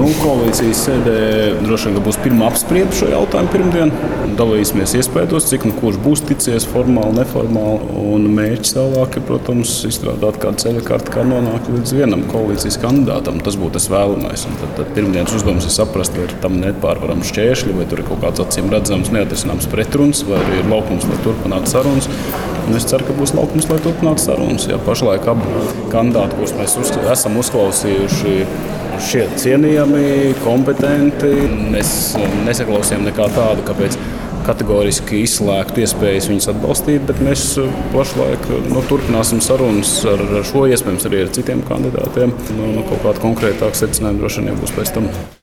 Koalīcijas sēdē droši vien būs pirmā apspriede šo jautājumu pirmdien. Dalīsimies iespējos, cik nu kurš būs ticies formāli, neformāli. Un mērķis tālāk ir, protams, izstrādāt kādu ceļa karti, kā nonākt līdz vienam koalīcijas kandidātam. Tas būtu tas vēlamais. Un tad pirmdienas uzdevums ir saprast, vai ir tam nepārvarami šķēršļi, vai tur ir kaut kāds acīm redzams, neatrisināms pretruns, vai arī ir laukums, lai turpinātu sarunas. Un es ceru, ka būs laukums, lai turpinātu sarunas. Ja pašlaik abi kandidāti, kurus mēs esam uzklausījuši, šie cienījami, kompetenti. Mēs nesaklausījām nekā tādu, kāpēc kategoriski izslēgtu iespējas viņus atbalstīt, bet mēs pašlaik turpināsim sarunas ar šo, iespējams arī ar citiem kandidātiem. Kaut kāda konkrētāka secinājuma droši vien būs pēc tam.